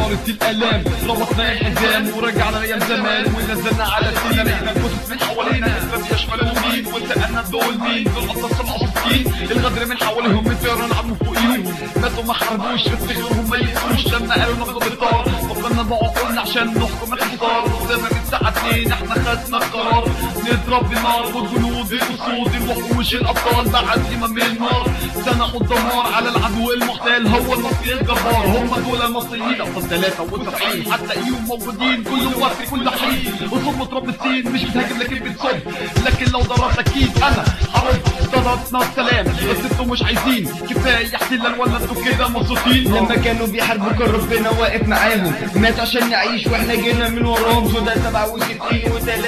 صارت الالام، ربطنا الحزام ورجعنا لايام زمان، ونزلنا على السنة لقينا الجثث من حوالينا، الباب يشملوا مين وانتقلنا دول مين، دول اطلس العصفين، الغدر من حواليهم من طيران عمو فوقيهم، ماتوا ما حاربوش افتخرهم ما يقسوش، لما قالوا نبض بالطار فكرنا بعقولنا عشان نحكم الحصار، زمان الساعة 2 احنا خدنا القرار نضرب بالنار والجنود الاسود الوحوش الابطال، بعد امام من النار سنقوا الدمار على العدو المحتال، هو المصري الجبار، هم دول المصريين ابطال 73 هتلاقيهم موجودين كل وقت كل حين، وصوب رب السين مش بتهاجم لكن بتصب، لكن لو ضربت اكيد انا هرد، ضربنا السلام بس انتوا مش عايزين، كفايه احتلال ولا انتوا كده مبسوطين؟ لما كانوا بيحاربوا كان ربنا واقف معاهم، مات عشان نعيش واحنا جينا من وراهم، سودا 67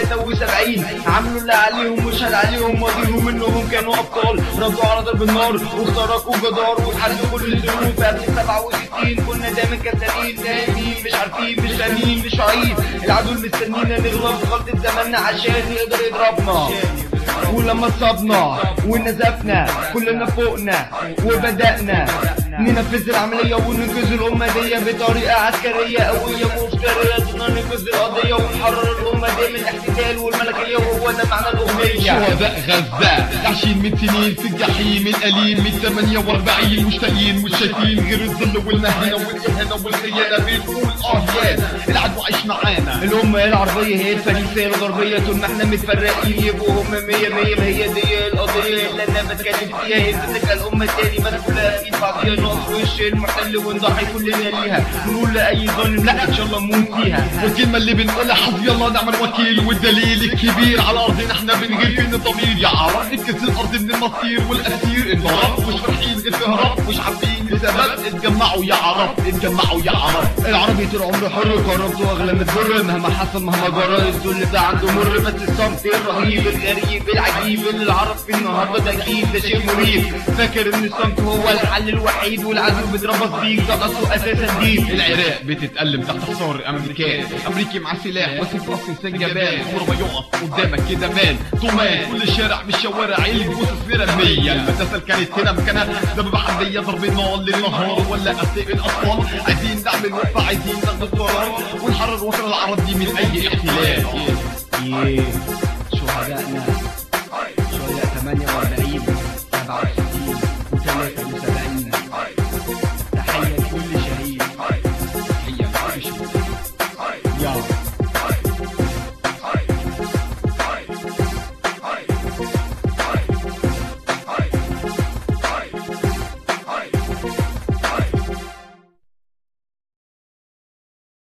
و73 عملوا اللي عليهم وشهد عليهم ماضيهم انهم كانوا ابطال، ردوا على ضرب النار واخترقوا جدار وحلوا كل الذنوب، قبل 67 كنا دايما كسلانين نايمين مش عارفين مش فاهمين مش واعيين، العدو مستنينا نغلط غلطة زماننا عشان يقدر يضربنا، ولما اتصابنا ونزفنا كلنا فوقنا وبدأنا ننفذ العملية وننقذ الأمة دي بطريقة عسكرية قوية مفترية، ضدنا ننقذ القضية ونحرر الأمة دي من الاحتلال والملكية، وهو ده معنى الأغنية. شهداء غزة عايشين من سنين في الجحيم الأليم، من 48 مشتاقين مش شايفين غير الذل والمهانة والإهانة والخيانة، بنقول يا العدو عايش معانا، الأمة العربية هي الفريسية الغربية، طول ما احنا متفرقين يبقوا هم 100 100، ما هي دي القضية اللي أنا بتكلم فيها، هي تبقى الأمة التاني مسؤولة في بعضيها، نقف وش المحتل ونضحي كلنا ليها، نقول لأي ظالم لا إن شاء الله نموت فيها، والكلمة اللي بنقولها حسبي الله نعم الوكيل، والدليل الكبير على أرضنا احنا بنغير فين الضمير، يا عرب نكس الأرض من المصير والأسير انضرب، مش فرحين غير تهرب، مش عارفين لسبب اتجمعوا يا عرب اتجمعوا يا عرب، العربي طول عمره حر قربته أغلى من الضر، مهما حصل مهما جرى الذل ده عنده مر، بس الصمت الرهيب الغريب العجيب اللي العرب في النهارده ده أكيد ده شيء مريب، فاكر إن الصمت هو الحل الوحيد والعدو بيتربص بيك ده أصله أساسا دين، العراق بتتألم تحت حصار الأمريكان، أمريكي مع سلاح بس في رأس إنسان جبان، عمره ما يقف قدامك كده مان طومان، كل شارع من الشوارع الجثث مرمية، المدرسة كانت هنا مكانها سبب حربية، ضرب نار للنهار ولا قتل الأطفال، عايزين نعمل وقفة عايزين ناخد قرار ونحرر وطن العرب دي من أي احتلال. شهدائنا شهداء 48